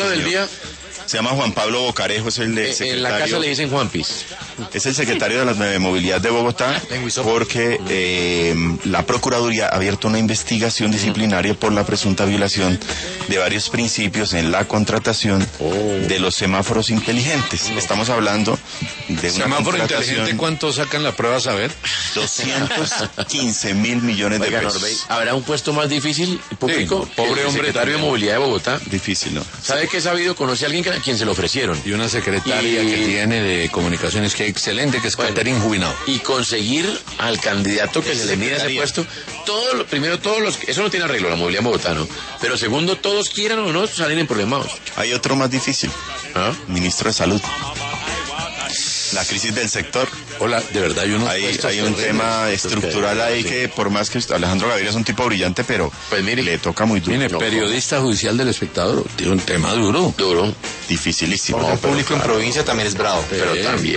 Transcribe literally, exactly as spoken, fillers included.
del día se llama Juan Pablo Bocarejo, es el de secretario. En la casa le dicen Juanpis. Es el secretario de la Movilidad de Bogotá, porque eh, la Procuraduría ha abierto una investigación disciplinaria por la presunta violación de varios principios en la contratación de los semáforos inteligentes. Estamos hablando de una semáforo contratación... inteligente, ¿cuánto sacan la prueba a saber? doscientos quince mil millones de Oiga, pesos. Norbey, ¿habrá un puesto más difícil público? Sí, pobre el hombre. Secretario de Movilidad de Bogotá. Difícil, ¿no? ¿Sabe qué sabido? Conoce a alguien a quien se lo ofrecieron. Y una secretaria Y- que tiene de comunicaciones que excelente, que es Bueno. Caterín Jubinado. Y conseguir al candidato que se le mida ese Secretaría. puesto, todo lo- primero todos los, eso no tiene arreglo la movilidad en Bogotá, ¿no? Pero segundo, todos quieran o no, salen en problemados. Hay otro más difícil, ¿Ah? ministro de Salud. La crisis del sector. Hola, de verdad hay unos Hay, puestos hay un terribles. tema estructural ahí que, por más que Alejandro Gaviria es un tipo brillante, pero Pues mire, le toca muy duro. Mire, No, periodista judicial del Espectador, tiene un tema duro. duro, Dificilísimo. No, El pero público en claro. provincia también es bravo. pero Eh, también.